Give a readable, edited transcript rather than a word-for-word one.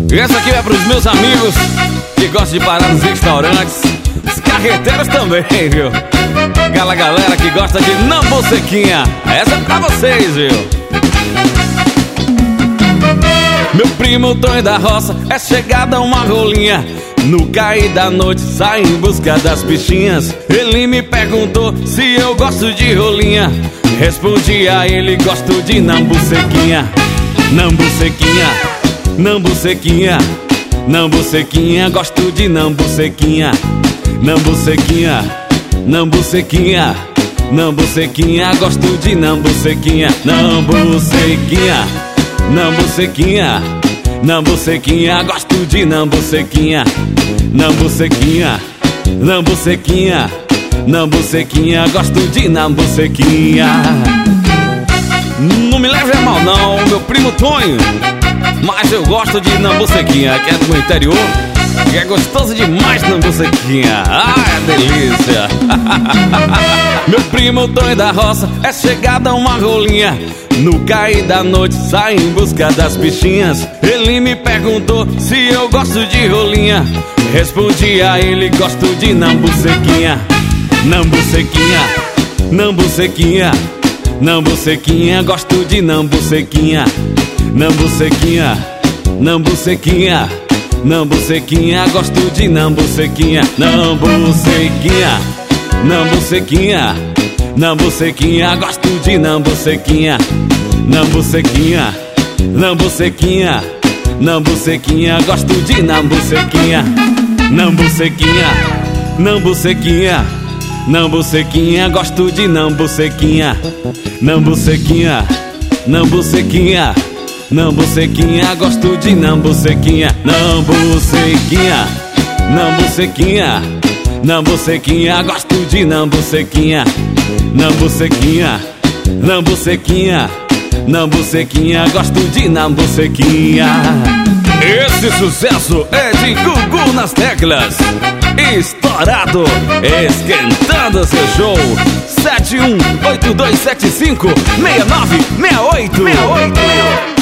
E essa aqui é pros meus amigos que gostam de parar nos restaurantes, os carreteiros também, viu? Aquela galera que gosta de nambucequinha, essa é pra vocês, viu? Meu primo Tonho da roça é chegada uma rolinha. No cair da noite sai em busca das bichinhas. Ele me perguntou se eu gosto de rolinha. Respondi a ele, gosto de nambucequinha. Nambucequinha, nambucequinha, nambucequinha, gosto de nambucequinha. Nambucequinha, nambucequinha, nambucequinha, gosto de nambucequinha. Nambucequinha, nambucequinha, nambucequinha, gosto de nambucequinha. Nambucequinha, nambucequinha, nambucequinha, gosto de nambucequinha. Não me leve a mal não, meu primo Tonho, mas eu gosto de nambucequinha, que é do meu interior, que é gostoso demais nambucequinha. Ah, é delícia. Meu primo Tonho da roça é chegada uma rolinha. No cair da noite sai em busca das bichinhas. Ele me perguntou se eu gosto de rolinha. Respondi a ele, gosto de nambucequinha. Nambucequinha, nambucequinha, nambucequinha, gosto de nambucequinha. Nambucequinha, nambucequinha, nambucequinha, gosto de nambucequinha. Nambucequinha, nambucequinha, nambucequinha, gosto de nambucequinha. Nambucequinha, nambucequinha, nambucequinha, gosto de nambucequinha. Nambucequinha, nambucequinha, nambucequinha, gosto de nambucequinha. Nambucequinha, nambucequinha, nambucequinha, gosto de nambucequinha. Nambucequinha, nambucequinha, nambucequinha, gosto de nambucequinha. Nambucequinha, nambucequinha, nambucequinha, gosto de nambucequinha. Esse sucesso é de Gugu nas teclas, estourado, esquentando seu show. 7182756968.